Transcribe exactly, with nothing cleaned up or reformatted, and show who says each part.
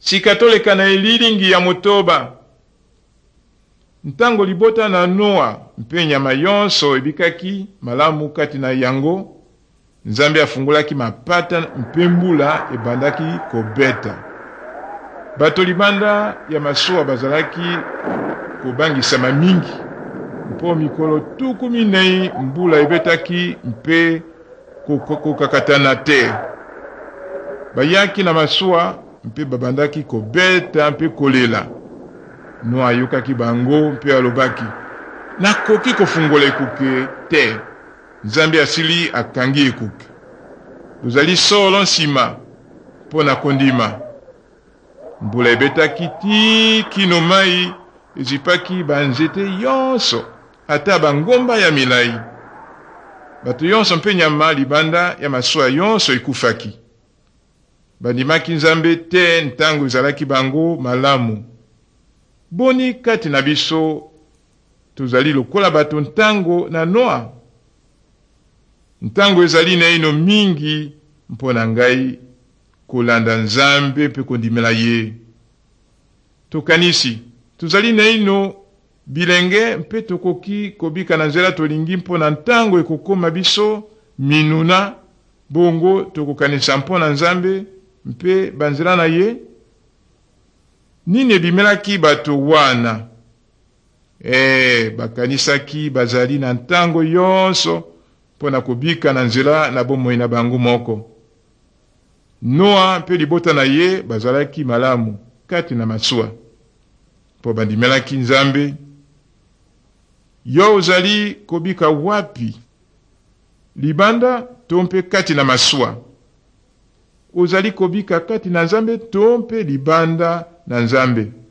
Speaker 1: chikatoleka na elilingi ya motoba. Ntango libota na Noa mpe nyama yonso ebikaki malamu kati na yango, Nzambe afungulaki mapata mpe mbula ebandaki kobeta. Bato libanda ya masuwa bazalaki kobangisama mingi. Mpo mikolo tuku minei mbula ebetaki mpe kokakatana te. Bayaki na masuwa mpe babandaki kobeta mpe kolela. Noa ayokaki bango mpe alobaki, nakoki kofungola ekuke te. Nzambe asili akangi ekuke. Tozali solo nsima mpo na kondima. Mbula ebetaki ti kino mai ezipaki banzete yonso ata bangomba ya milai. Bato yonso mpe nyama libanda ya masuwa yonso ekufaki. Bandimaki Nzambe te ntango ezalaki bango malamu. Boni kati na biso tozali lokola bato ntango na Noa? Ntango ezali na ino mingi mpona ngai kolanda Nzambe mpe kondimela ye. Tokanisi tozali na ino bilenge mpe tokoki kobika na nzela tolingi mpona ntango ekokoma biso minuna, bongo tokokanisa mpona Nzambe mpe banzela na ye. Nini ebimelaki bato wana? Eh, bakanisaki bazali na ntango yonso mpona kobika na nzela na bomoi na bango moko. Noa mpe libota na ye bazalaki malamu kati na masuwa mpo bandimelaki Nzambe. Yo ozali kobika wapi? Libanda to mpe kati na masuwa? Ozali kobika kati na Nzambe to mpe libanda na Nzambe?